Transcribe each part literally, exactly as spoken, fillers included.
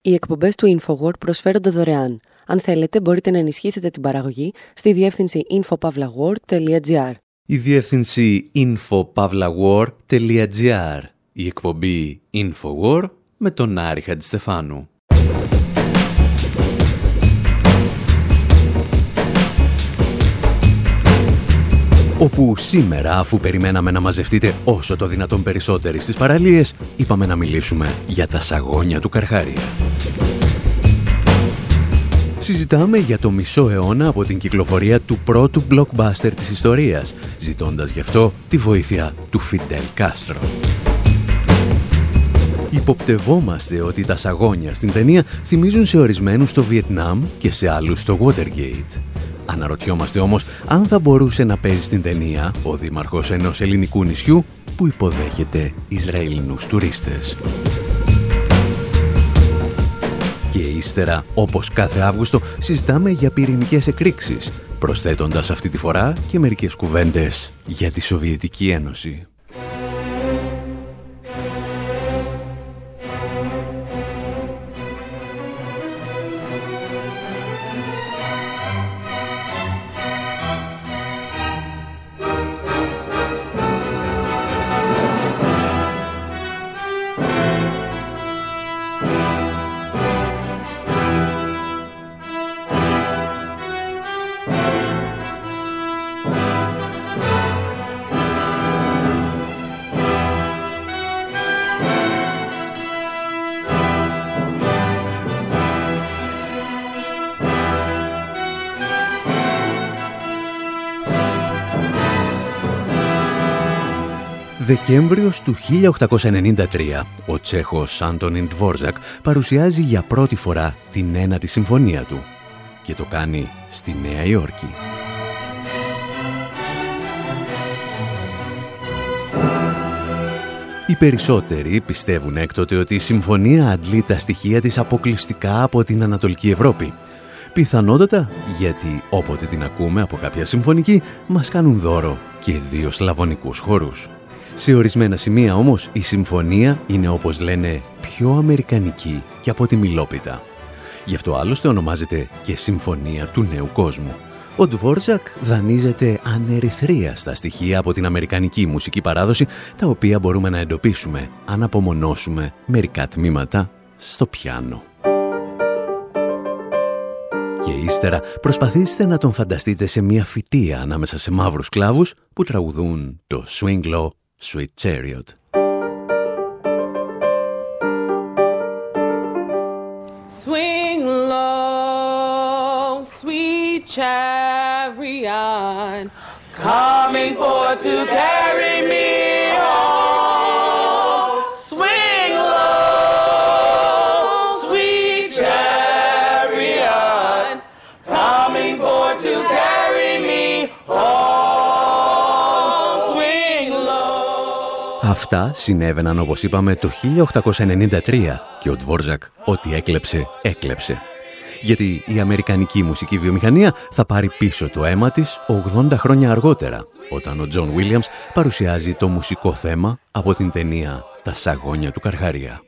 Οι εκπομπές του InfoWar προσφέρονται δωρεάν. Αν θέλετε, μπορείτε να ενισχύσετε την παραγωγή στη διεύθυνση info pavlawar τελεία gr. Η διεύθυνση info pavlawar τελεία gr. Η εκπομπή InfoWar με τον Άρη Χατζηστεφάνου. Όπου σήμερα, αφού περιμέναμε να μαζευτείτε όσο το δυνατόν περισσότεροι στις παραλίες, είπαμε να μιλήσουμε για τα σαγόνια του Καρχάρια. Συζητάμε για το μισό αιώνα από την κυκλοφορία του πρώτου blockbuster της ιστορίας, ζητώντας γι' αυτό τη βοήθεια του Φιντέλ Κάστρο. Υποπτευόμαστε ότι τα σαγόνια στην ταινία θυμίζουν σε ορισμένους το Βιετνάμ και σε άλλους το Watergate. Αναρωτιόμαστε όμως αν θα μπορούσε να παίζει στην ταινία ο δήμαρχος ενός ελληνικού νησιού που υποδέχεται Ισραηλινούς τουρίστες. Και ύστερα, όπως κάθε Αύγουστο, συζητάμε για πυρηνικές εκρήξεις, προσθέτοντας αυτή τη φορά και μερικές κουβέντες για τη Σοβιετική Ένωση. Δεκέμβριος του χίλια οκτακόσια ενενήντα τρία, ο Τσέχος Άντονιν Ντβόρζακ παρουσιάζει για πρώτη φορά την ένατη συμφωνία του και το κάνει στη Νέα Υόρκη. Οι περισσότεροι πιστεύουν έκτοτε ότι η συμφωνία αντλεί τα στοιχεία της αποκλειστικά από την Ανατολική Ευρώπη. Πιθανότατα γιατί όποτε την ακούμε από κάποια συμφωνική μας κάνουν δώρο και δύο σλαβωνικούς χώρους. Σε ορισμένα σημεία όμως η συμφωνία είναι, όπως λένε, πιο αμερικανική και από τη μιλόπιτα. Γι' αυτό άλλωστε ονομάζεται και Συμφωνία του Νέου Κόσμου. Ο Ντβόρζακ δανείζεται ανερυθρίαστα στοιχεία από την αμερικανική μουσική παράδοση, τα οποία μπορούμε να εντοπίσουμε αν απομονώσουμε μερικά τμήματα στο πιάνο. Και ύστερα προσπαθήστε να τον φανταστείτε σε μια φυτεία ανάμεσα σε μαύρους κλάβους που τραγουδούν το Swing Low, Sweet Chariot. Swing low, sweet chariot, coming forth to carry me home. Swing low, sweet chariot, coming forth to carry me home. Αυτά συνέβαιναν, όπως είπαμε, το χίλια οκτακόσια ενενήντα τρία και ο Ντβόρζακ ό,τι έκλεψε, έκλεψε. Γιατί η αμερικανική μουσική βιομηχανία θα πάρει πίσω το αίμα της ογδόντα χρόνια αργότερα, όταν ο Τζον Βίλιαμς παρουσιάζει το μουσικό θέμα από την ταινία «Τα σαγόνια του Καρχαρία».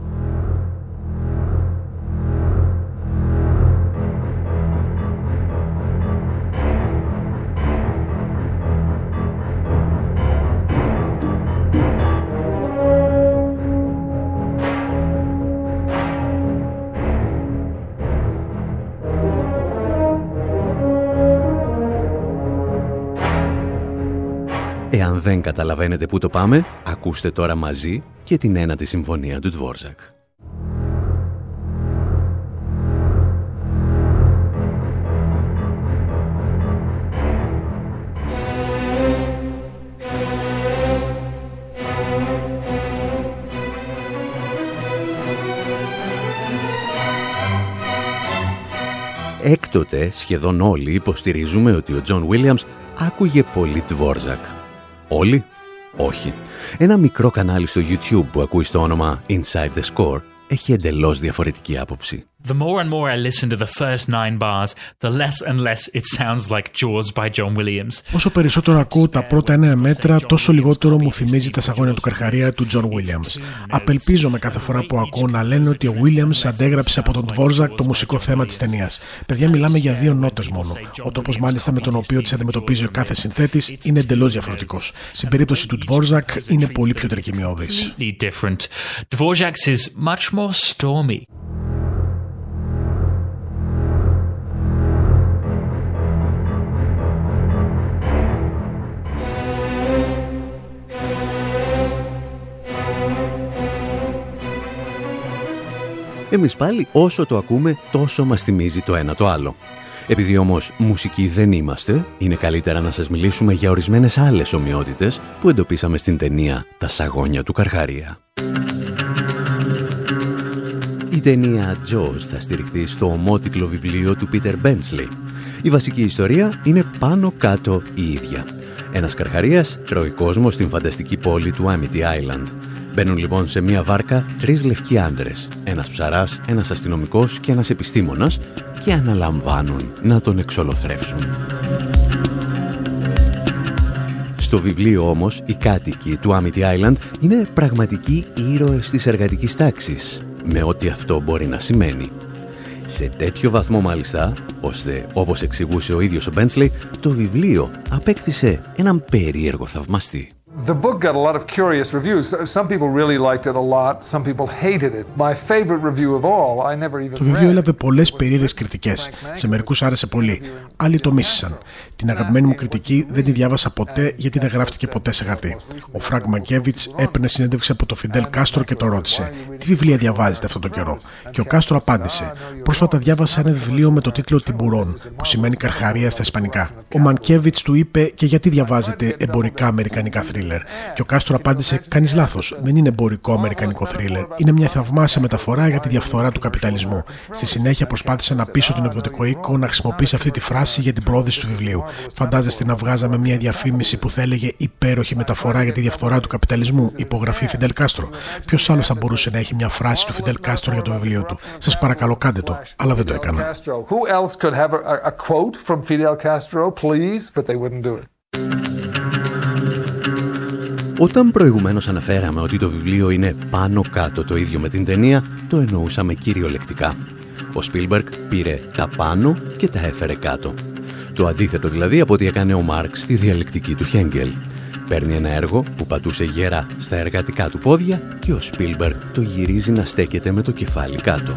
Εάν δεν καταλαβαίνετε πού το πάμε, ακούστε τώρα μαζί και την ένατη συμφωνία του Ντβόρζακ. Έκτοτε σχεδόν όλοι υποστηρίζουμε ότι ο Τζον Βίλιαμς άκουγε πολύ Ντβόρζακ. Όλοι? Όχι. Ένα μικρό κανάλι στο YouTube που ακούει στο όνομα Inside the Score έχει εντελώς διαφορετική άποψη. The more and more I listen to the first nine bars, the less and less it sounds like Jaws by John Williams. Όσο περισσότερο ακούω τα πρώτα εννέα μέτρα, τόσο λιγότερο μου θυμίζει τα σαγόνια του Καρχαρία του John Williams. Απελπίζομαι κάθε φορά που ακούω να λένε ότι ο Williams αντέγραψε από τον Dvorak το μουσικό θέμα της ταινίας. Παιδιά, μιλάμε για δύο νότες μόνο. Ο τρόπος μάλιστα με τον οποίο τις αντιμετωπίζει ο κάθε συνθέτης είναι εντελώς διαφορετικός. Στην περίπτωση του Dvorak είναι πολύ πιο τρικυμιώδης. Dvorak's is much more stormy. Εμείς πάλι όσο το ακούμε τόσο μας θυμίζει το ένα το άλλο. Επειδή όμως μουσικοί δεν είμαστε, είναι καλύτερα να σας μιλήσουμε για ορισμένες άλλες ομοιότητες που εντοπίσαμε στην ταινία «Τα σαγόνια του Καρχαρία». Η ταινία Jaws θα στηριχθεί στο ομότικλο βιβλίο του Peter Benchley. Η βασική ιστορία είναι πάνω κάτω η ίδια. Ένας καρχαρίας τρώει κόσμο στην φανταστική πόλη του Amity Island. Μπαίνουν λοιπόν σε μία βάρκα τρεις λευκοί άντρες, ένας ψαράς, ένας αστυνομικός και ένας επιστήμονας και αναλαμβάνουν να τον εξολοθρεύσουν. Στο βιβλίο όμως οι κάτοικοι του Amity Island είναι πραγματικοί ήρωες της εργατικής τάξης, με ό,τι αυτό μπορεί να σημαίνει. Σε τέτοιο βαθμό μάλιστα, ώστε όπως εξηγούσε ο ίδιος ο Benchley, το βιβλίο απέκτησε έναν περίεργο θαυμαστή. The book got a lot of curious reviews. Some people really liked it a lot. Some people hated it. My favorite review of all, I never even read. Το βιβλίο έλαβε πολλές περίεργες κριτικές. Σε μερικούς άρεσε πολύ. Άλλοι το μίσησαν. Την αγαπημένη μου κριτική δεν τη διάβασα ποτέ γιατί δεν γράφτηκε ποτέ σε χαρτί. Ο Φρανκ Μανκέβιτς έπαιρνε συνέντευξη από τον Φιντέλ Κάστρο και το ρώτησε: «Τι βιβλία διαβάζετε αυτόν τον καιρό?» Και ο Κάστρο απάντησε: «Πρόσφατα διάβασα ένα βιβλίο με το τίτλο Τιμπουρόν, που σημαίνει καρχαρία στα ισπανικά». Ο Μανκέβιτς του είπε: «Και γιατί διαβάζετε εμπορικά αμερικανικά θρίλερ?» Και ο Κάστρο απάντησε: «Κάνεις λάθος. Δεν είναι εμπορικό αμερικανικό θρίλερ. Είναι μια θαυμάσια μεταφορά για τη διαφθορά του καπιταλισμού». Στη συνέχεια προσπάθησε να πείσω τον εκδοτικό οίκο να χρησιμοποιήσει αυτή τη φράση για την προώθηση του βιβλίου. Φαντάζεστε να βγάζαμε μια διαφήμιση που θα έλεγε «Υπέροχη μεταφορά για τη διαφθορά του καπιταλισμού, υπογραφή Φιντέλ Κάστρο». Ποιος άλλος θα μπορούσε να έχει μια φράση του Φιντέλ Κάστρο για το βιβλίο του? Σας παρακαλώ, κάντε το. Αλλά δεν το έκανα. Όταν προηγουμένως αναφέραμε ότι το βιβλίο είναι πάνω κάτω το ίδιο με την ταινία, το εννοούσαμε κυριολεκτικά. Ο Spielberg πήρε τα πάνω και τα έφερε κάτω. Το αντίθετο δηλαδή από ό,τι έκανε ο Μάρξ στη διαλεκτική του Χέγκελ. Παίρνει ένα έργο που πατούσε γερά στα εργατικά του πόδια και ο Spielberg το γυρίζει να στέκεται με το κεφάλι κάτω.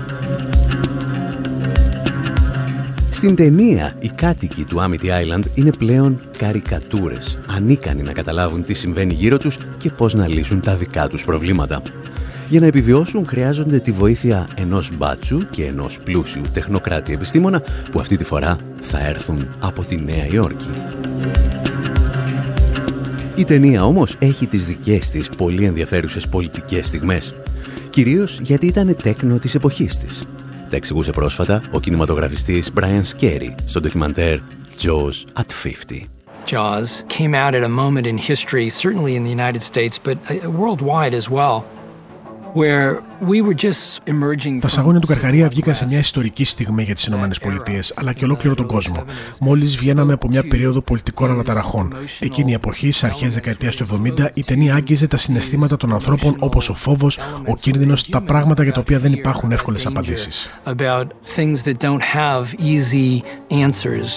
Στην ταινία, οι κάτοικοι του Amity Island είναι πλέον καρικατούρες, ανίκανοι να καταλάβουν τι συμβαίνει γύρω τους και πώς να λύσουν τα δικά τους προβλήματα. Για να επιβιώσουν χρειάζονται τη βοήθεια ενός μπάτσου και ενός πλούσιου τεχνοκράτη επιστήμονα που αυτή τη φορά θα έρθουν από τη Νέα Υόρκη. Η ταινία όμως έχει τις δικές της πολύ ενδιαφέρουσες πολιτικές στιγμές, κυρίως γιατί ήταν τέκνο της εποχής της. Τα εξηγούσε πρόσφατα ο κινηματογραφιστής Brian Skerry στο ντοκιμαντέρ Jaws at πενήντα. Jaws came out at a moment in history, certainly in the United States, but worldwide as well, where we were just emerging. Τα σαγόνια του Καρχαρία βγήκαν σε μια ιστορική στιγμή για τις Ηνωμένες Πολιτείες, αλλά και ολόκληρο τον κόσμο. Μόλις βγαίναμε από μια περίοδο πολιτικών αναταραχών. Εκείνη η εποχή, στις αρχές δεκαετίας του εβδομήντα, η ταινία άγγιζε τα συναισθήματα των ανθρώπων όπως ο φόβος, ο κίνδυνος, τα πράγματα για τα οποία δεν υπάρχουν εύκολες απαντήσεις. About things that don't have easy answers.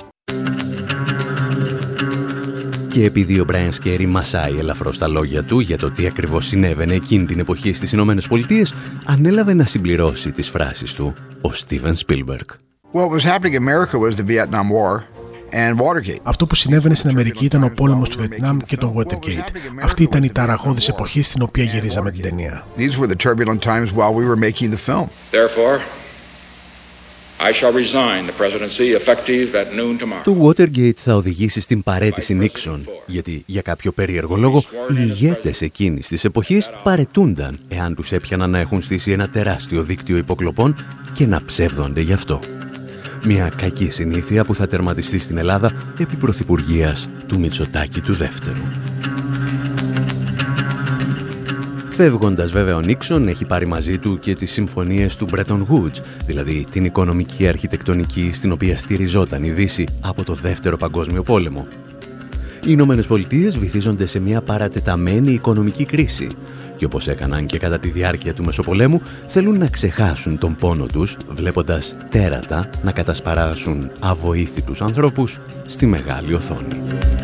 Και επειδή ο Brian Skerry μασάει ελαφρώς τα λόγια του για το τι ακριβώς συνέβαινε εκείνη την εποχή στις Ηνωμένες Πολιτείες, ανέλαβε να συμπληρώσει τις φράσεις του ο Steven Spielberg. Well, what was happening in America was the Vietnam War and Watergate. Αυτό που συνέβαινε στην Αμερική ήταν ο πόλεμος του Βιετνάμ και το Watergate. Αυτή ήταν η ταραχώδης εποχή στην οποία γυρίζαμε την ταινία. These were the turbulent times while we were making the film. Therefore, I shall resign the presidency effective at noon tomorrow. Το Watergate θα οδηγήσει στην παραίτηση Νίξον, γιατί για κάποιο περίεργο λόγο οι ηγέτες εκείνης της εποχής παραιτούνταν εάν τους έπιαναν να έχουν στήσει ένα τεράστιο δίκτυο υποκλοπών και να ψεύδονται γι' αυτό. Μια κακή συνήθεια που θα τερματιστεί στην Ελλάδα επί πρωθυπουργίας του Μητσοτάκη του δεύτερου. Φεύγοντας βέβαια ο Νίξον έχει πάρει μαζί του και τις συμφωνίες του Bretton Woods, δηλαδή την οικονομική αρχιτεκτονική στην οποία στηριζόταν η Δύση από το Δεύτερο Παγκόσμιο Πόλεμο. Οι Ηνωμένες Πολιτείες βυθίζονται σε μια παρατεταμένη οικονομική κρίση και όπως έκαναν και κατά τη διάρκεια του Μεσοπολέμου θέλουν να ξεχάσουν τον πόνο τους βλέποντας τέρατα να κατασπαράσουν αβοήθητους ανθρώπους στη μεγάλη οθόνη.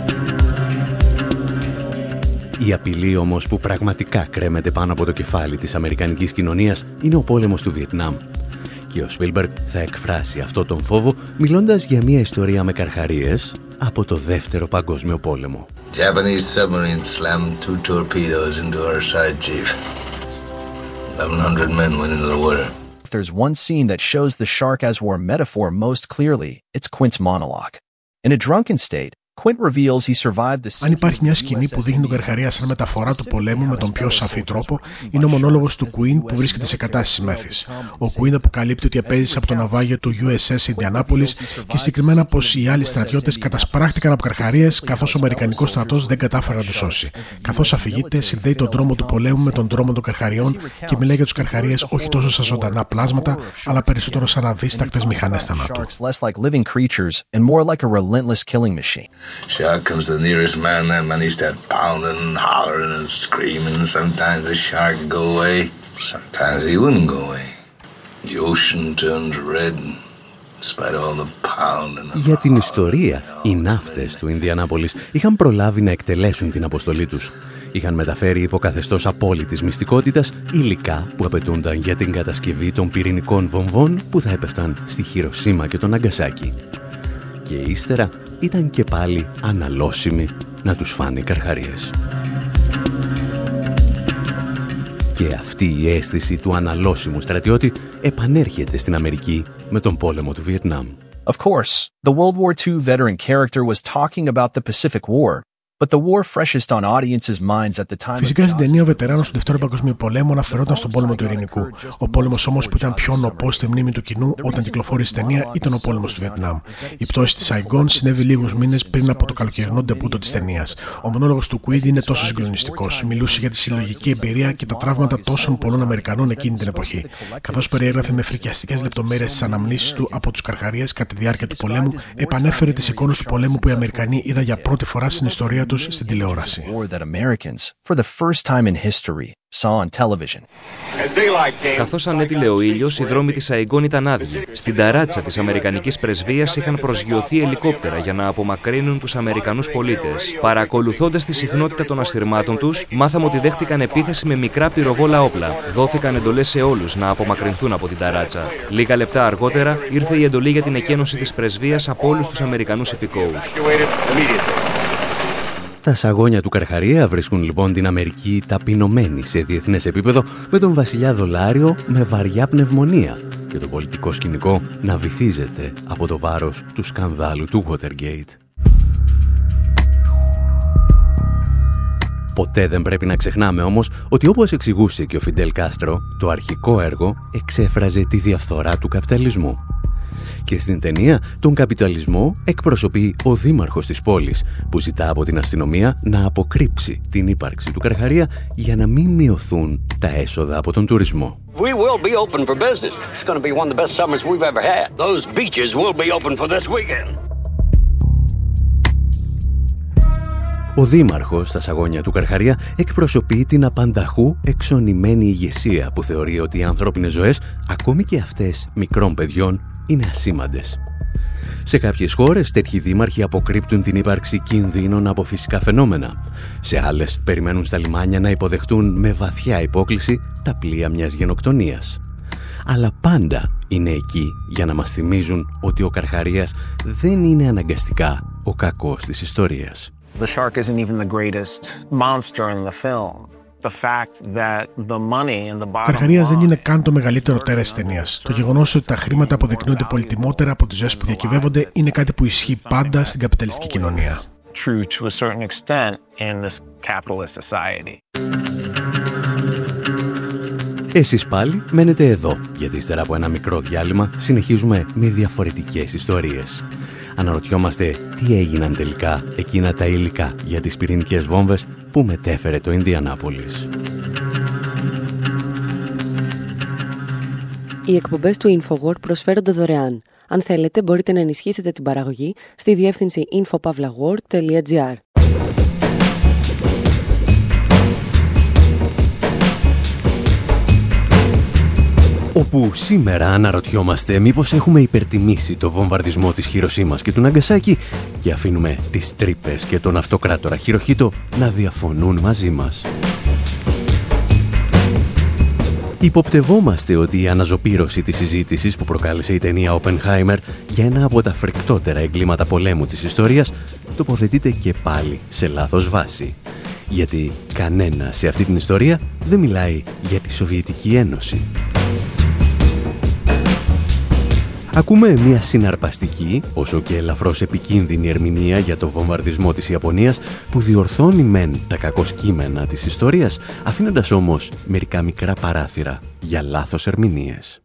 Η απειλή όμως που πραγματικά κρέμεται πάνω από το κεφάλι της αμερικανικής κοινωνίας είναι ο πόλεμος του Βιετνάμ. Και ο Σπίλμπεργκ θα εκφράσει αυτό τον φόβο μιλώντας για μια ιστορία με καρχαρίες από το Δεύτερο Παγκόσμιο Πόλεμο. Japanese submarine slammed two torpedoes into our side, chief. eleven hundred men went into the water. If there's one scene that shows the shark as war metaphor most clearly, it's Quint's monologue. In a drunken state, Αν υπάρχει μια σκηνή που δείχνει τον Καρχαρία σαν μεταφορά του πολέμου με τον πιο σαφή τρόπο, είναι ο μονόλογος του Quinn που βρίσκεται σε κατάσταση μέθης. Ο Quinn αποκαλύπτει ότι επέζησε από το ναυάγιο του γιου ες ες Indianapolis και συγκεκριμένα πως οι άλλοι στρατιώτες κατασπράχτηκαν από καρχαρίες καθώς ο Αμερικανικός στρατός δεν κατάφερε να τους σώσει. Καθώς αφηγείται, συνδέει τον δρόμο του πολέμου με τον δρόμο των καρχαριών και μιλάει για τους καρχαρίες όχι τόσο σαν ζωντανά πλάσματα, αλλά περισσότερο σαν αδίστακτες μηχανές θανάτου. Shark comes to the nearest man, that man he start pounding and hollering and screaming. Sometimes the shark would go away, sometimes he wouldn't go away. The ocean turns red in spite of all the pounding. Για την ιστορία, οι ναύτες του Ινδιανάπολης είχαν προλάβει να εκτελέσουν την αποστολή τους. Είχαν μεταφέρει υποκαθεστώς απόλυτης μυστικότητας υλικά που απαιτούνταν για την κατασκευή των πυρηνικών βομβών που θα έπεφταν στη Χιροσίμα και τον Ναγκασάκι. Και ύστερα ήταν και πάλι αναλώσιμοι να τους φάνε οι καρχαρίες. Και αυτή η αίσθηση του αναλώσιμου στρατιώτη επανέρχεται στην Αμερική με τον πόλεμο του Βιετνάμ. Of course, the World War Two veteran character was talking about the Pacific War. But the war freshest on audiences' minds at the time. Φυσικά στην ταινία ο βετεράνος του Δεύτερου Παγκοσμίου Πολέμου αναφερόταν στον πόλεμο του Ειρηνικού. Ο πόλεμος όμως που ήταν πιο νοπός στη μνήμη του κοινού όταν κυκλοφόρησε η ταινία ήταν ο πόλεμος του Βιετνάμ. Η πτώση της Σαϊγκόν συνέβη λίγους μήνες πριν από το καλοκαιρινό ντεμπούτο της ταινίας. Ο μονόλογος του Quid είναι τόσο συγκλονιστικός. Μιλούσε για τη συλλογική εμπειρία και τα τραύματα τόσων πολλών Αμερικανών εκείνη την εποχή. Καθώς περιέγραφε με φρικιαστικές λεπτομέρειες τις αναμνήσεις του από τους καρχαρίες κατά τη διάρκεια του πολέμου, επανέφερε τις εικόνες του πολέμου που οι Αμερικανοί είδαν για πρώτη φορά στην ιστορία τους στην τηλεόραση. Καθώς ανέτειλε ο ήλιος, οι δρόμοι της Σαϊγκόν ήταν άδειοι. Στην ταράτσα της Αμερικανικής πρεσβείας είχαν προσγειωθεί ελικόπτερα για να απομακρύνουν τους Αμερικανούς πολίτες. Παρακολουθώντας τη συχνότητα των ασυρμάτων τους, μάθαμε ότι δέχτηκαν επίθεση με μικρά πυροβόλα όπλα. Δόθηκαν εντολές σε όλους να απομακρυνθούν από την ταράτσα. Λίγα λεπτά αργότερα ήρθε η εντολή για την εκένωση της πρεσβείας από όλους τους Αμερικανούς υπηκόους. Τα σαγόνια του Καρχαρία βρίσκουν λοιπόν την Αμερική ταπεινωμένη σε διεθνές επίπεδο με τον βασιλιά Δολάριο με βαριά πνευμονία και το πολιτικό σκηνικό να βυθίζεται από το βάρος του σκανδάλου του Watergate. Ποτέ δεν πρέπει να ξεχνάμε όμως ότι όπως εξηγούσε και ο Φιντέλ Κάστρο, το αρχικό έργο εξέφραζε τη διαφθορά του καπιταλισμού. Και στην ταινία τον καπιταλισμό εκπροσωπεί ο δήμαρχος της πόλης που ζητά από την αστυνομία να αποκρύψει την ύπαρξη του Καρχαρία για να μην μειωθούν τα έσοδα από τον τουρισμό. We will be open for business. It's going to be one of the best summers we've ever had. Those beaches will be open for this weekend. Ο δήμαρχος στα σαγόνια του Καρχαρία εκπροσωπεί την απανταχού εξονημένη ηγεσία που θεωρεί ότι οι ανθρώπινες ζωές, ακόμη και αυτές μικρών παιδιών, είναι ασήμαντες. Σε κάποιες χώρες τέτοιοι δήμαρχοι αποκρύπτουν την ύπαρξη κινδύνων από φυσικά φαινόμενα. Σε άλλες περιμένουν στα λιμάνια να υποδεχτούν με βαθιά υπόκλιση τα πλοία μιας γενοκτονίας. Αλλά πάντα είναι εκεί για να μας θυμίζουν ότι ο Καρχαρίας δεν είναι αναγκαστικά ο κακός της ιστορίας. The shark isn't even the greatest monster in the film. The fact that the money in the bottom line... Ο Καρχαρίας δεν είναι καν το μεγαλύτερο τέρας της ταινίας. Το γεγονός ότι τα χρήματα αποδεικνύονται πολυτιμότερα από τις ζωές που διακυβεύονται είναι κάτι που ισχύει πάντα στην καπιταλιστική κοινωνία. True to a certain extent in this capitalist society. Εσείς πάλι μένετε εδώ, γιατί ύστερα από ένα μικρό διάλειμμα συνεχίζουμε με διαφορετικές ιστορίες. Αναρωτιόμαστε τι έγιναν τελικά εκείνα τα υλικά για τις πυρηνικές βόμβες που μετέφερε το Ινδιανάπολις. Οι εκπομπές του InfoWord προσφέρονται δωρεάν. Αν θέλετε, μπορείτε να ενισχύσετε την παραγωγή στη διεύθυνση info pavlagor τελεία gr. Όπου σήμερα αναρωτιόμαστε μήπως έχουμε υπερτιμήσει το βομβαρδισμό της Χιροσίμας και του Ναγκασάκι και αφήνουμε τις τρύπες και τον αυτοκράτορα Χιροχίτο να διαφωνούν μαζί μας. Υποπτευόμαστε ότι η αναζωπήρωση της συζήτησης που προκάλεσε η ταινία Oppenheimer για ένα από τα φρικτότερα εγκλήματα πολέμου της ιστορίας τοποθετείται και πάλι σε λάθος βάση. Γιατί κανένα σε αυτή την ιστορία δεν μιλάει για τη Σοβιετική Ένωση. Ακούμε μια συναρπαστική, όσο και ελαφρώς επικίνδυνη ερμηνεία για το βομβαρδισμό της Ιαπωνίας που διορθώνει μεν τα κακώς κείμενα της ιστορίας, αφήνοντας όμως μερικά μικρά παράθυρα για λάθος ερμηνείες.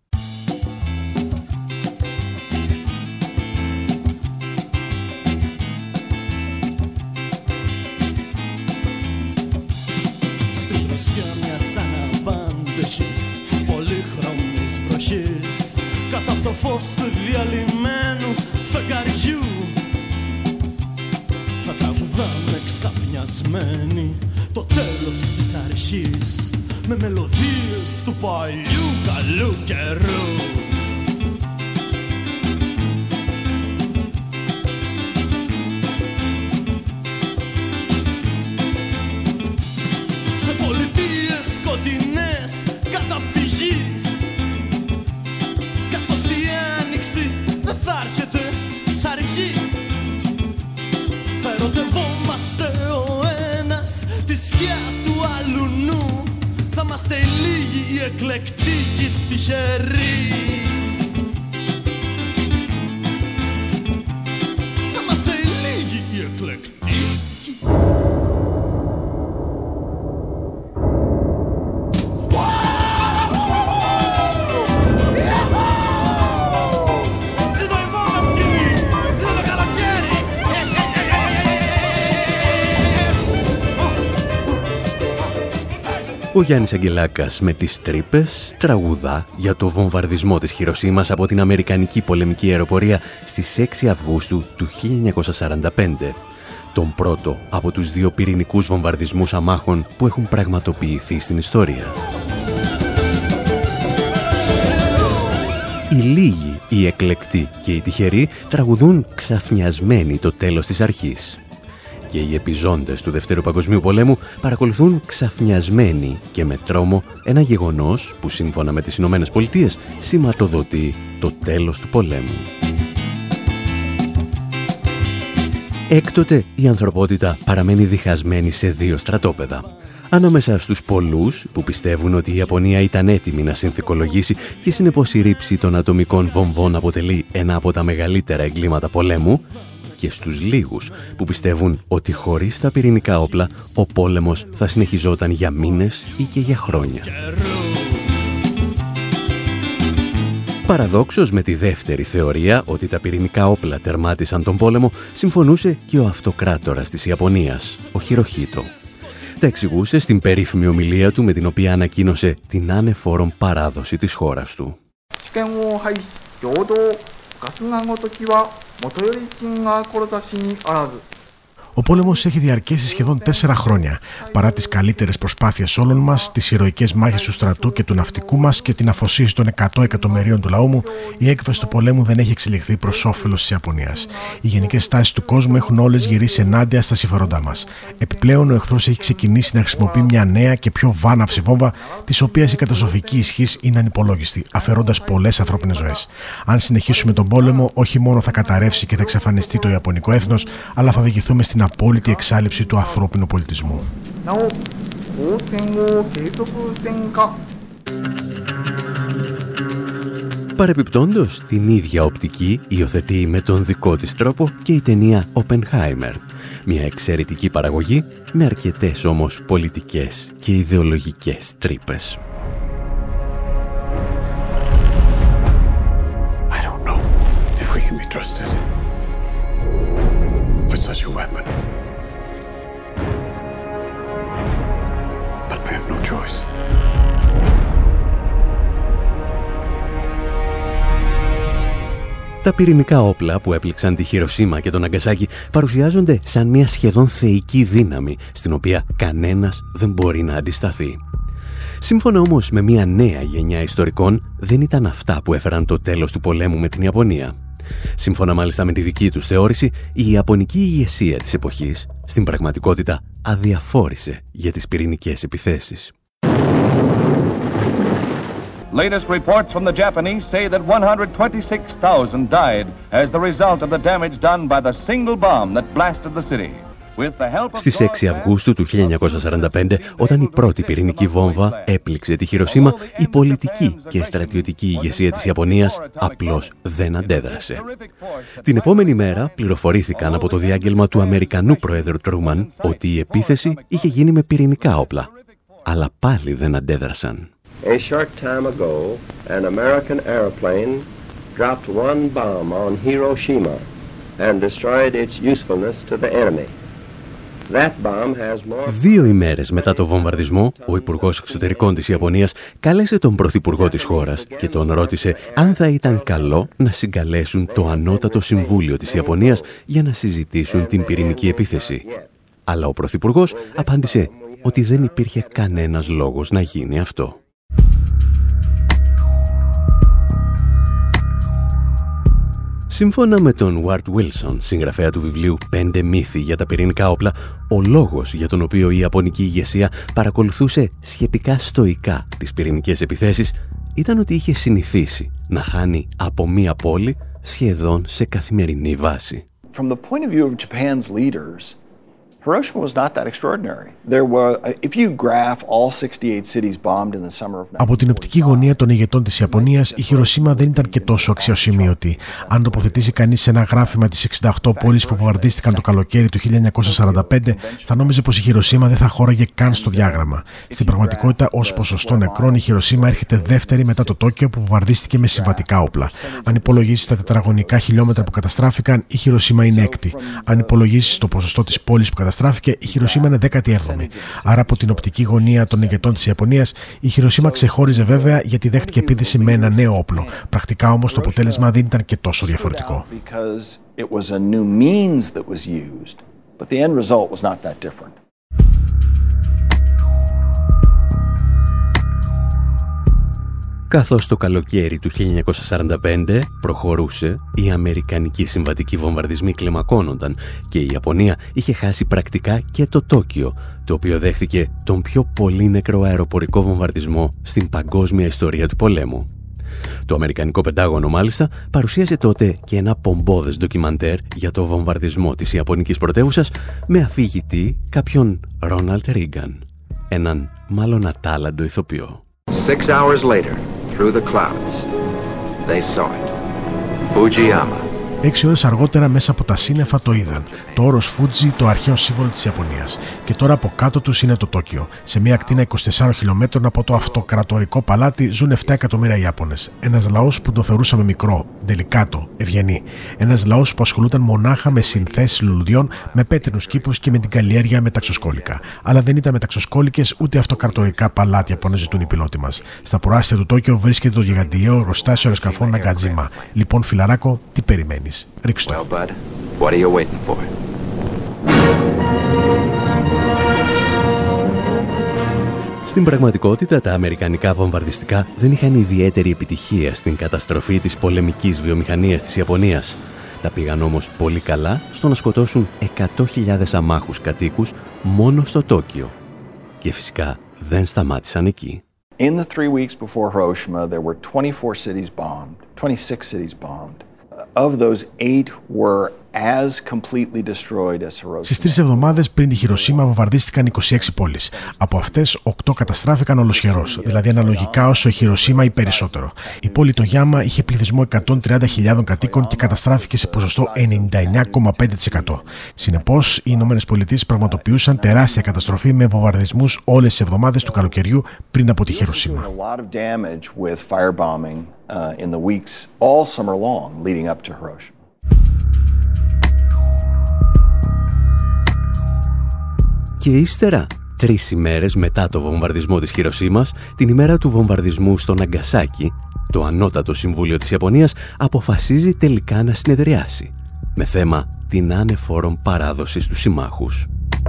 Στη δροσιά μιας αναπάντεχης πολύχρωμης βροχής κάτω από το φως του διαλυμένου φεγγαριού θα τραγουδάμε ξαφνιασμένοι το τέλος της αρχής με μελωδίες του παλιού καλού καιρού. Σε πολιτείες σκοτεινές κάτω απ' τη γη καθώς η άνοιξη δεν θα έρχεται, θα αργεί. Θα ερωτευόμαστε ο ένας τη σκιά του αλουνού. Θα είμαστε οι λίγοι, οι εκλεκτοί και οι τυχεροί. Θα είμαστε οι λίγοι, οι εκλεκτοί. Ο Γιάννης Αγγελάκας με τις τρύπες τραγουδά για το βομβαρδισμό της Χιροσίμας από την Αμερικανική πολεμική αεροπορία στις έξι Αυγούστου του χίλια εννιακόσια σαράντα πέντε. Τον πρώτο από τους δύο πυρηνικούς βομβαρδισμούς αμάχων που έχουν πραγματοποιηθεί στην ιστορία. Οι λίγοι, οι εκλεκτοί και οι τυχεροί τραγουδούν ξαφνιασμένοι το τέλος της αρχής. Και οι επιζώντες του Δευτέρου Παγκοσμίου Πολέμου παρακολουθούν ξαφνιασμένοι και με τρόμο ένα γεγονός που σύμφωνα με τις Ηνωμένες Πολιτείες σηματοδοτεί το τέλος του πολέμου. Έκτοτε η ανθρωπότητα παραμένει διχασμένη σε δύο στρατόπεδα. Ανάμεσα στους πολλούς που πιστεύουν ότι η Ιαπωνία ήταν έτοιμη να συνθηκολογήσει και συνεπώς η ρήψη των ατομικών βομβών αποτελεί ένα από τα μεγαλύτερα εγκλήματα πολέμου, και στους λίγους που πιστεύουν ότι χωρίς τα πυρηνικά όπλα ο πόλεμος θα συνεχιζόταν για μήνες ή και για χρόνια. Παραδόξως με τη δεύτερη θεωρία ότι τα πυρηνικά όπλα τερμάτισαν τον πόλεμο συμφωνούσε και ο αυτοκράτορας της Ιαπωνίας, ο Χιροχίτο. Τα εξηγούσε στην περίφημη ομιλία του με την οποία ανακοίνωσε την ανεφόρον παράδοση της χώρας του. Ο πόλεμος έχει διαρκέσει σχεδόν τέσσερα χρόνια. Παρά τις καλύτερες προσπάθειες όλων μας, τις ηρωικές μάχες του στρατού και του ναυτικού μας και την αφοσίωση των εκατό εκατομμυρίων του λαού μου, η έκβαση του πολέμου δεν έχει εξελιχθεί προς όφελος της Ιαπωνίας. Οι γενικές τάσεις του κόσμου έχουν όλες γυρίσει ενάντια στα συμφέροντά μας. Επιπλέον, ο εχθρός έχει ξεκινήσει να χρησιμοποιεί μια νέα και πιο βάναυση βόμβα, της οποίας η καταστροφική ισχύς είναι ανυπολόγιστη, αφαιρώντας πολλές ανθρώπινες ζωές. Αν συνεχίσουμε τον πόλεμο, όχι μόνο θα καταρρεύσει και θα εξαφανιστεί το ιαπωνικό έθνος, αλλά θα οδηγηθούμε στην απόλυτη εξάλειψη του ανθρώπινου πολιτισμού. Παρεπιπτόντως, την ίδια οπτική υιοθετεί με τον δικό της τρόπο και η ταινία Oppenheimer. Μια εξαιρετική παραγωγή με αρκετές όμως πολιτικές και ιδεολογικές τρύπες. I don't know if we can be trusted with such a weapon. But we have no choice. Τα πυρηνικά όπλα που έπληξαν τη Χιροσίμα και τον Ναγκασάκι παρουσιάζονται σαν μια σχεδόν θεϊκή δύναμη, στην οποία κανένας δεν μπορεί να αντισταθεί. Σύμφωνα όμως με μια νέα γενιά ιστορικών, δεν ήταν αυτά που έφεραν το τέλος του πολέμου με την Ιαπωνία. Σύμφωνα μάλιστα με τη δική τους θεώρηση, η ιαπωνική ηγεσία της εποχής στην πραγματικότητα αδιαφόρησε για τις πυρηνικές επιθέσεις. Latest reports from the Japanese say that one hundred twenty-six thousand died as the result of the damage done by the single bomb that blasted the city. Στις έξι Αυγούστου του χίλια εννιακόσια σαράντα πέντε, όταν η πρώτη πυρηνική βόμβα έπληξε τη Χιροσίμα, η πολιτική και στρατιωτική ηγεσία της Ιαπωνίας απλώς δεν αντέδρασε. Την επόμενη μέρα πληροφορήθηκαν από το διάγγελμα του Αμερικανού Προέδρου Τρούμαν ότι η επίθεση είχε γίνει με πυρηνικά όπλα. Αλλά πάλι δεν αντέδρασαν. A short time ago, an American airplane dropped one bomb on Hiroshima and destroyed its usefulness to the enemy. That bomb has more... Δύο ημέρες μετά το βομβαρδισμό, ο Υπουργός Εξωτερικών της Ιαπωνίας κάλεσε τον Πρωθυπουργό της χώρας και τον ρώτησε αν θα ήταν καλό να συγκαλέσουν το Ανώτατο Συμβούλιο της Ιαπωνίας για να συζητήσουν την πυρηνική επίθεση. Αλλά ο Πρωθυπουργός απάντησε ότι δεν υπήρχε κανένας λόγος να γίνει αυτό. Σύμφωνα με τον Ward Wilson, συγγραφέα του βιβλίου «Πέντε μύθοι για τα πυρηνικά όπλα», ο λόγος για τον οποίο η Ιαπωνική ηγεσία παρακολουθούσε σχετικά στοικά τις πυρηνικές επιθέσεις ήταν ότι είχε συνηθίσει να χάνει από μία πόλη σχεδόν σε καθημερινή βάση. From the point of view of Japan's leaders, Hiroshima was not that extraordinary. There were, if you graph all sixty-eight cities bombed in the summer of... Από την οπτική γωνία των ηγετών της Ιαπωνίας, η Χιροσίμα δεν ήταν και τόσο αξιοσημείωτη. Αν τοποθετήσει κανείς ένα γράφημα της εξήντα οκτώ πόλεις που βομβαρδίστηκαν το καλοκαίρι του χίλια εννιακόσια σαράντα πέντε, θα νόμιζε πως η Χιροσίμα δεν θα χώραγε καν στο διάγραμμα. Στην πραγματικότητα, ως ποσοστό νεκρών, η Χιροσίμα έρχεται δεύτερη μετά το Τόκιο που βομβαρδίστηκε με συμβατικά όπλα. Αν υπολογίσεις τα τετραγωνικά χιλιόμετρα που καταστράφηκαν, η Χιροσίμα είναι έκτη. Αν υπολογίσεις το ποσοστό της πόλης που καταστράφηκε, η Χιροσίμα είναι δέκατη έβδομη. Άρα, από την οπτική γωνία των ηγετών της Ιαπωνίας, η Χιροσίμα ξεχώριζε βέβαια γιατί δέχτηκε επίθεση με ένα νέο όπλο. Πρακτικά όμως το αποτέλεσμα δεν ήταν και τόσο διαφορετικό. Καθώς το καλοκαίρι του χίλια εννιακόσια σαράντα πέντε προχωρούσε, οι αμερικανικοί συμβατικοί βομβαρδισμοί κλιμακώνονταν και η Ιαπωνία είχε χάσει πρακτικά και το Τόκιο, το οποίο δέχθηκε τον πιο πολύ νεκρό αεροπορικό βομβαρδισμό στην παγκόσμια ιστορία του πολέμου. Το Αμερικανικό Πεντάγωνο μάλιστα παρουσίασε τότε και ένα πομπόδες ντοκιμαντέρ για το βομβαρδισμό της Ιαπωνικής πρωτεύουσας με αφηγητή κάποιον Ρόναλντ Ρίγκαν, έναν μάλλον ατάλλαντο ηθοποιό. Six hours later, through the clouds, they saw it. Fujiyama. Έξι ώρες αργότερα μέσα από τα σύννεφα το είδαν. Το όρος Φούτζι, το αρχαίο σύμβολο της Ιαπωνίας. Και τώρα από κάτω τους είναι το Τόκιο. Σε μια ακτίνα είκοσι τεσσάρων χιλιομέτρων από το αυτοκρατορικό παλάτι ζουν επτά εκατομμύρια Ιάπωνες. Ένας λαός που τον θεωρούσαμε μικρό, ντελικάτο, ευγενή. Ένας λαός που ασχολούταν μονάχα με συνθέσεις λουλουδιών, με πέτρινους κήπους και με την καλλιέργεια μεταξοσκόλικα. Αλλά δεν ήταν μεταξοσκόλικες ούτε αυτοκρατορικά παλάτια που αναζητούν οι πιλότοι μας. Στα προάστια του Τόκιο βρίσκεται το γιγαντιαίο εργοστάσιο αεροσκαφών Ναγκατζίμα. Λοιπόν, φιλαράκο, τι περιμένεις? Ρίξτε το. Well, bud, what are you waiting for? Στην πραγματικότητα, τα αμερικανικά βομβαρδιστικά δεν είχαν ιδιαίτερη επιτυχία στην καταστροφή της πολεμικής βιομηχανίας της Ιαπωνίας. Τα πήγαν όμως πολύ καλά στο να σκοτώσουν εκατό χιλιάδες αμάχους κατοίκους μόνο στο Τόκιο. Και φυσικά δεν σταμάτησαν εκεί. In the three weeks before Hiroshima, there were twenty-four cities bombed, twenty-six cities bombed. Of those, eight were as completely destroyed as Hiroshima. Στις τρεις εβδομάδες πριν τη Χιροσίμα βομβαρδίστηκαν είκοσι έξι πόλεις. Από αυτές, οκτώ καταστράφηκαν ολοσχερός, δηλαδή αναλογικά όσο η Χιροσίμα ή περισσότερο. Η πόλη το Γιάμα είχε πληθυσμό εκατόν τριάντα χιλιάδων κατοίκων και καταστράφηκε σε ποσοστό ενενήντα εννέα κόμμα πέντε τοις εκατό. Συνεπώς, οι Ηνωμένες Πολιτείες πραγματοποιούσαν τεράστια καταστροφή με βομβαρδισμούς όλες τις εβδομάδες του καλοκαιριού πριν από τη Χιροσίμα. Uh, in the weeks all summer long leading up to Hiroshima. Και ύστερα, τρεις ημέρες μετά το βομβαρδισμό της Χιροσίμας, την ημέρα του βομβαρδισμού στο Ναγκασάκι, το Ανώτατο Συμβούλιο της Ιαπωνίας αποφασίζει τελικά να συνεδριάσει, με θέμα την ανεφόρον παράδοση στους συμμάχους.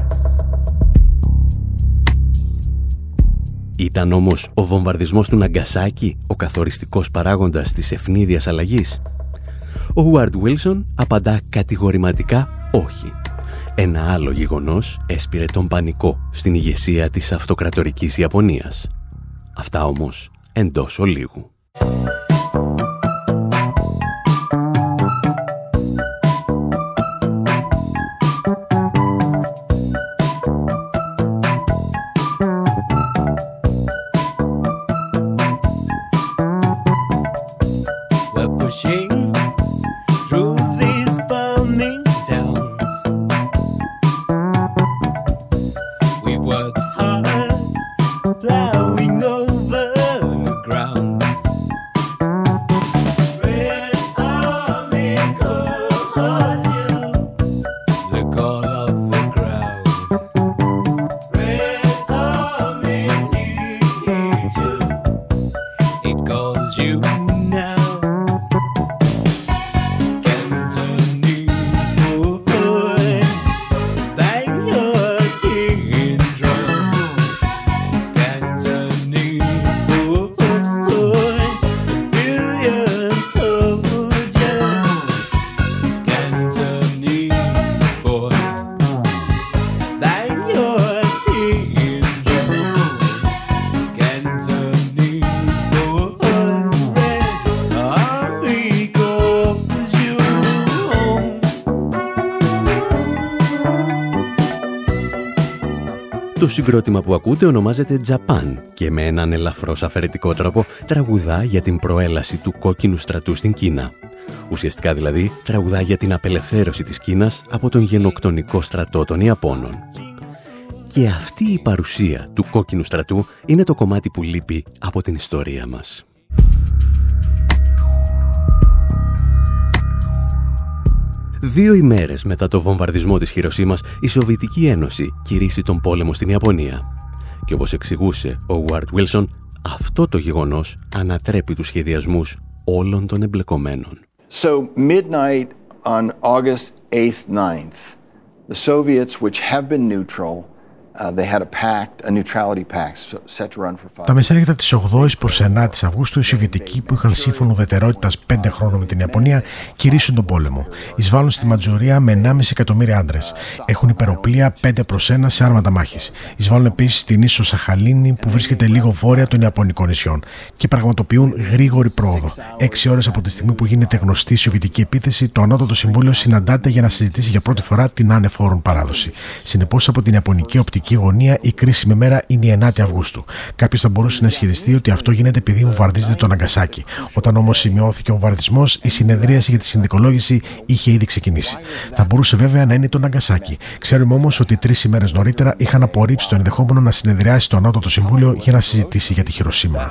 Ήταν όμως ο βομβαρδισμός του Ναγκασάκι ο καθοριστικός παράγοντας της ευνίδιας αλλαγής? Ο Ουάρντ Βίλσον απαντά κατηγορηματικά όχι. Ένα άλλο γεγονός έσπηρε τον πανικό στην ηγεσία της αυτοκρατορικής Ιαπωνίας. Αυτά όμως εντός ολίγου. Το συγκρότημα που ακούτε ονομάζεται Japan και με έναν ελαφρώς αφαιρετικό τρόπο τραγουδά για την προέλαση του κόκκινου στρατού στην Κίνα. Ουσιαστικά δηλαδή τραγουδά για την απελευθέρωση της Κίνας από τον γενοκτονικό στρατό των Ιαπώνων. Και αυτή η παρουσία του κόκκινου στρατού είναι το κομμάτι που λείπει από την ιστορία μας. Δύο ημέρες μετά το βομβαρδισμό της Χιροσίμας, η Σοβιετική Ένωση κηρύσσει τον πόλεμο στην Ιαπωνία. Και όπως εξηγούσε ο Ουάρντ Βίλσον, αυτό το γεγονός ανατρέπει τους σχεδιασμούς όλων των εμπλεκομένων. So midnight on August eighth, ninth, the Soviets, which have been neutral, Uh, they had a pact, a neutrality pact set to run for five. Τα μεσάνυχτα της ογδόης προς ενάτης Αυγούστου, οι Σοβιετικοί που είχαν σύμφωνο ουδετερότητας πέντε χρόνων με την Ιαπωνία κηρύσσουν τον πόλεμο. Εισβάλλουν στη Μαντζουρία με ενάμιση εκατομμύρια άντρες. Έχουν υπεροπλία πέντε προς ένα σε άρματα μάχης. Εισβάλλουν επίσης στην ίσο Σαχαλίνη που βρίσκεται λίγο βόρεια των Ιαπωνικών νησιών και πραγματοποιούν γρήγορη πρόοδο. Έξι ώρες από τη στιγμή που γίνεται γνωστή η Σοβιετική επίθεση, το Ανώτατο Συμβούλιο συναντάται για να συζητήσει για πρώτη φορά την ανεφόρον παράδοση. Συνεπώς, από την Ιαπωνική οπτική η γωνία, η κρίσιμη μέρα είναι η ενάτη Αυγούστου. Κάποιος θα μπορούσε να ισχυριστεί ότι αυτό γίνεται επειδή βομβαρδίζεται το Ναγκασάκι. Όταν όμως σημειώθηκε ο βομβαρδισμός, η συνεδρίαση για τη συνδικολόγηση είχε ήδη ξεκινήσει. Θα μπορούσε βέβαια να είναι το Ναγκασάκι. Ξέρουμε όμως ότι τρεις ημέρες νωρίτερα είχαν απορρίψει το ενδεχόμενο να συνεδριάσει το Ανώτατο Συμβούλιο για να συζητήσει για τη Χιροσίμα.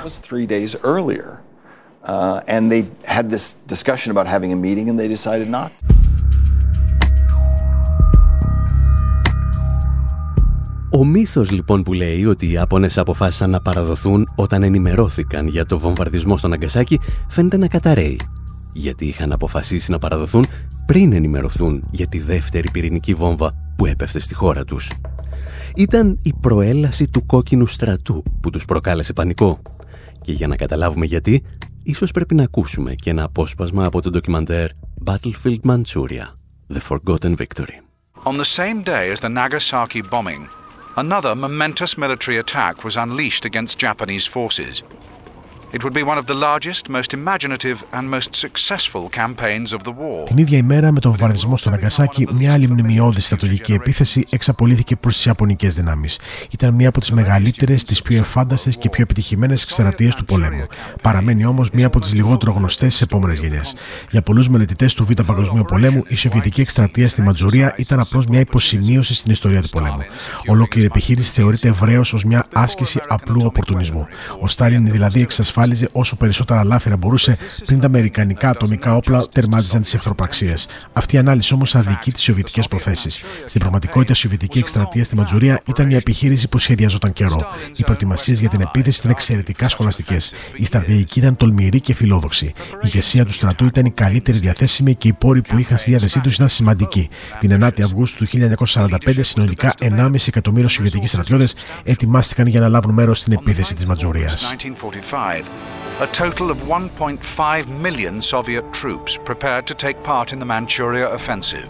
Ο μύθος λοιπόν που λέει ότι οι Ιάπωνες αποφάσισαν να παραδοθούν όταν ενημερώθηκαν για το βομβαρδισμό στο Ναγκασάκι φαίνεται να καταραίει, γιατί είχαν αποφασίσει να παραδοθούν πριν ενημερωθούν για τη δεύτερη πυρηνική βόμβα που έπεφτε στη χώρα τους. Ήταν η προέλαση του κόκκινου στρατού που τους προκάλεσε πανικό. Και για να καταλάβουμε γιατί, ίσως πρέπει να ακούσουμε και ένα απόσπασμα από το ντοκιμαντέρ Battlefield Manchuria, The Forgotten Victory. On the same day as the Nagasaki bombing, another momentous military attack was unleashed against Japanese forces. It would be one of the largest, most imaginative and most successful campaigns of the war. Την ίδια ημέρα, με τον βομβαρδισμό στο Ναγκασάκι, μια άλλη μνημειώδη στρατηγική επίθεση εξαπολύθηκε προς τις Ιαπωνικές δυνάμεις. Ήταν μια από τις μεγαλύτερες, τις πιο εφάνταστες και πιο επιτυχημένες εκστρατείες του πολέμου. Παραμένει όμως μια από τις λιγότερο γνωστές στις επόμενες γενιές. Για πολλούς μελετητές του Β' Παγκοσμίου Πολέμου, η Σοβιετική εκστρατεία στη Μαντζουρία ήταν απλώς μια υποσημείωση στην ιστορία του πολέμου. Ολόκληρη επιχείρηση θεωρείται ευρέως ως μια άσκηση απλού οπορτουνισμού. Ο Στάλιν δηλαδή εξασφάλισε εξασφάλιζε όσο περισσότερα λάφυρα μπορούσε πριν τα αμερικανικά ατομικά όπλα τερμάτιζαν τις εχθροπραξίες. Αυτή η ανάλυση όμως αδικεί τις σοβιετικές προθέσεις. Στην πραγματικότητα, η σοβιετική εκστρατεία στη Μαντζουρία ήταν μια επιχείρηση που σχεδιαζόταν καιρό. Οι προετοιμασίες για την επίθεση ήταν εξαιρετικά σχολαστικές. Η στρατηγική ήταν τολμηρή και φιλόδοξη. Η ηγεσία του στρατού ήταν η καλύτερη διαθέσιμη και οι πόροι που είχαν στη διάθεσή τους ήταν σημαντικοί. Την ενάτη Αυγούστου του χίλια εννιακόσια σαράντα πέντε, συνολικά ενάμιση εκατομμύριο σοβιετικοί στρατιώτες ετοιμάστηκαν για να λάβουν μέρος στην επίθεση της Μαντζουρίας. A total of one point five million Soviet troops prepared to take part in the Manchuria offensive.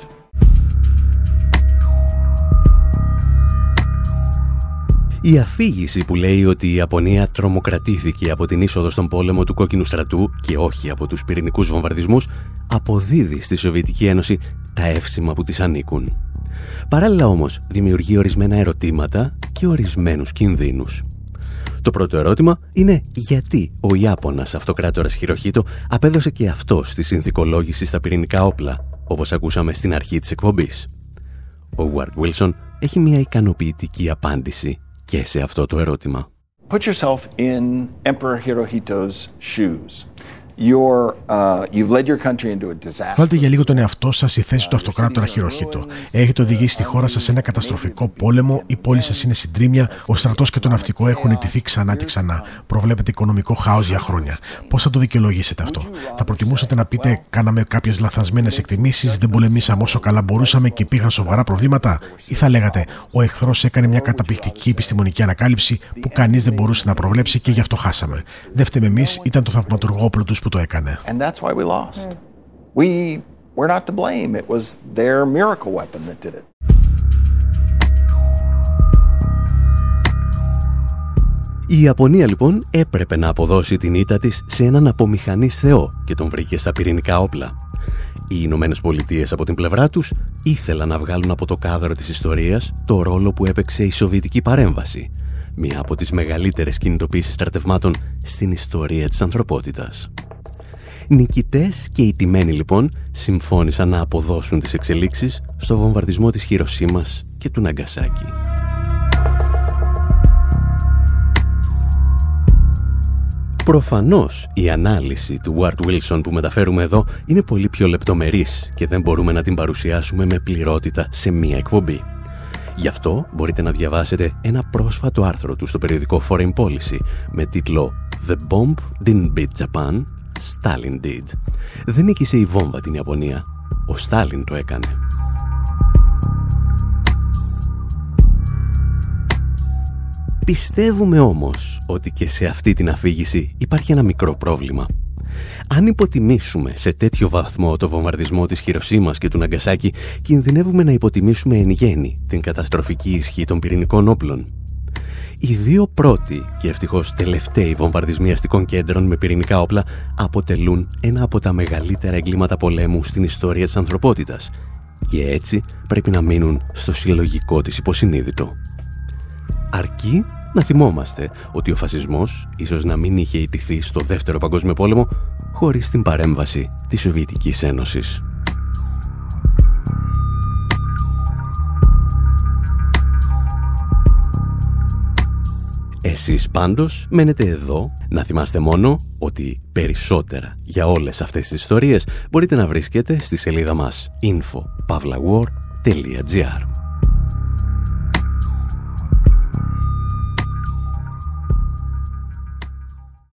Η αφήγηση που λέει ότι η Ιαπωνία τρομοκρατήθηκε από την είσοδο στον πόλεμο του Κόκκινου Στρατού και όχι από τους πυρηνικούς βομβαρδισμούς αποδίδει στη Σοβιετική Ένωση τα εύσημα που της ανήκουν. Παράλληλα όμως δημιουργεί ορισμένα ερωτήματα και ορισμένους κινδύνους. Το πρώτο ερώτημα είναι γιατί ο Ιάπωνας αυτοκράτορας Χιροχίτο απέδωσε και αυτός τη συνθηκολόγηση στα πυρηνικά όπλα, όπως ακούσαμε στην αρχή της εκπομπής. Ο Ward Wilson έχει μια ικανοποιητική απάντηση και σε αυτό το ερώτημα. Put yourself in Emperor Hirohito's shoes. You're, uh, you've led your country into a disaster. Βάλτε για λίγο τον εαυτό σας στη θέση του αυτοκράτορα Χιροχίτο. Έχετε οδηγήσει τη χώρα σας σε ένα καταστροφικό πόλεμο, η πόλη σας είναι συντρίμμια, ο στρατός και το ναυτικό έχουν ιτηθεί ξανά και ξανά. Προβλέπετε οικονομικό χάος για χρόνια. Πώς θα το δικαιολογήσετε αυτό? Θα προτιμούσατε να πείτε: κάναμε κάποιες λαθασμένες εκτιμήσεις, δεν πολεμήσαμε όσο καλά μπορούσαμε και υπήρχαν σοβαρά προβλήματα? Ή θα λέγατε: ο εχθρός έκανε μια καταπληκτική επιστημονική ανακάλυψη που κανείς δεν μπορούσε να προβλέψει και γι' αυτό χάσαμε. Δεν φταίμε εμείς, ήταν το θαυματουργό όπλο τους που το έκανε. And that's why we lost. Mm. We were not to blame. It was their miracle weapon that did it. Η Ιαπωνία λοιπόν έπρεπε να αποδώσει την ήττα της σε έναν απομηχανής θεό και τον βρήκε στα πυρηνικά όπλα. Οι Ηνωμένες Πολιτείες από την πλευρά τους ήθελαν να βγάλουν από το κάδρο της ιστορίας το ρόλο που έπαιξε η Σοβιετική παρέμβαση, μία από τις μεγαλύτερες κινητοποίησεις στρατευμάτων στην ιστορία της ανθρωπότητας. Νικητές και ηττημένοι λοιπόν συμφώνησαν να αποδώσουν τις εξελίξεις στο βομβαρδισμό της Χιροσίμας και του Ναγκασάκι. Προφανώς η ανάλυση του Ward Wilson που μεταφέρουμε εδώ είναι πολύ πιο λεπτομερής και δεν μπορούμε να την παρουσιάσουμε με πληρότητα σε μία εκπομπή. Γι' αυτό μπορείτε να διαβάσετε ένα πρόσφατο άρθρο του στο περιοδικό Foreign Policy με τίτλο «The bomb didn't beat Japan, Stalin did». Δεν νίκησε η βόμβα την Ιαπωνία, ο Στάλιν το έκανε. Πιστεύουμε όμως ότι και σε αυτή την αφήγηση υπάρχει ένα μικρό πρόβλημα. Αν υποτιμήσουμε σε τέτοιο βαθμό το βομβαρδισμό της Χιροσίμας και του Ναγκασάκι, κινδυνεύουμε να υποτιμήσουμε εν γέννη την καταστροφική ισχύ των πυρηνικών όπλων. Οι δύο πρώτοι και ευτυχώς τελευταίοι βομβαρδισμοί αστικών κέντρων με πυρηνικά όπλα αποτελούν ένα από τα μεγαλύτερα εγκλήματα πολέμου στην ιστορία της ανθρωπότητας και έτσι πρέπει να μείνουν στο συλλογικό της υποσυνείδητο. Αρκεί να θυμόμαστε ότι ο φασισμός ίσως να μην είχε ιτηθεί στο Δεύτερο Παγκόσμιο Πόλεμο χωρίς την παρέμβαση της Σοβιετικής Ένωσης. Εσείς πάντως μένετε εδώ να θυμάστε μόνο ότι περισσότερα για όλες αυτές τις ιστορίες μπορείτε να βρίσκετε στη σελίδα μας info pavlawar τελεία gr.